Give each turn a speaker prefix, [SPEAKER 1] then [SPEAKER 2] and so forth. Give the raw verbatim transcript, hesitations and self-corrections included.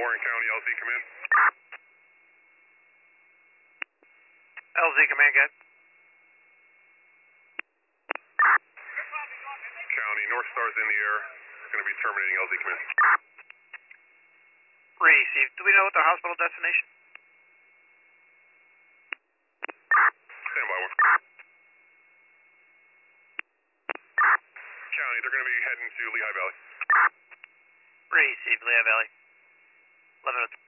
[SPEAKER 1] Warren County, L Z, come in.
[SPEAKER 2] L Z, come in again.
[SPEAKER 1] County, North Star's in the air. Going to be terminating, L Z, come in.
[SPEAKER 2] Receive. Do we know what the hospital destination?
[SPEAKER 1] Stand by one. County, they're going to be heading to Lehigh Valley.
[SPEAKER 2] Receive, Lehigh Valley. eleven oh two.